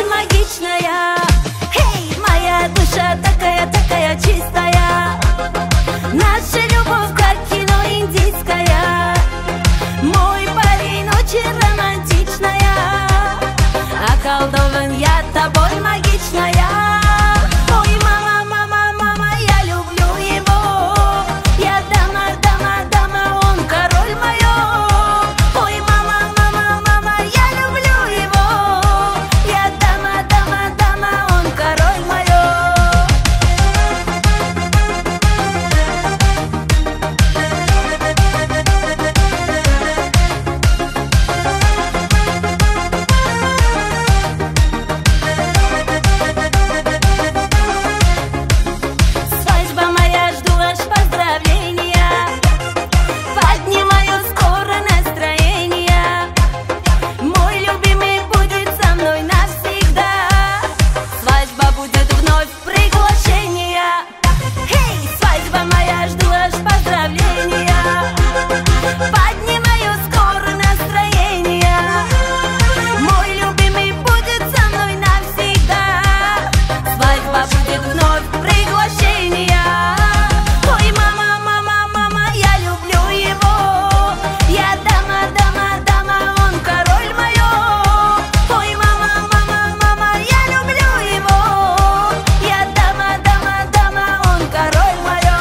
тобой магичная. Эй, моя душа такая, такая чистая. Наша любовь как кино индийское. Мой парень очень романтичная. Околдован я тобой магичная. Ой, мама, мама, мама, я люблю его. Я дама, дама, дама, он король моё. Ой, мама, мама, мама, я люблю его. Я дама, дама, дама, он король моё. Свадьба моя, жду аж поздравления. Поднимаю скоро настроение. Мой любимый будет со мной навсегда. Свадьба будет вновь приглашение. Эй, свадьба моя, жду аж поздравления. Поднимаю скоро настроение. Мой любимый будет со мной навсегда. Свадьба будет вновь приглашение. Ой, мама, мама, мама, я люблю его. Я дама, дама, дама, он король моё. Ой, мама, мама, мама, я люблю его. Я дама, дама, дама, он король моё.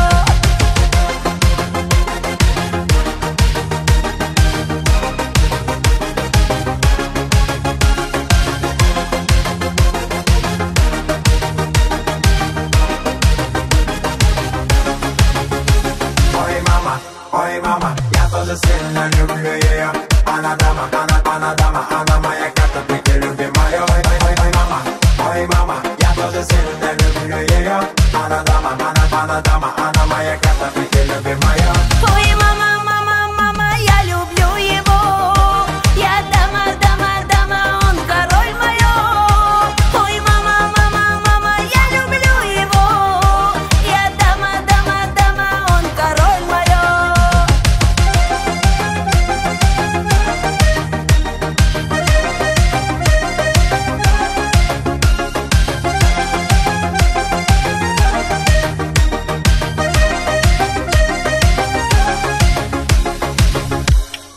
Ой, мама, я тоже сильно люблю ее. Она дама, она дама, она моя карта, ты любимая. Ой, мама, я тоже сильно люблю ее. Она дама, она дама, она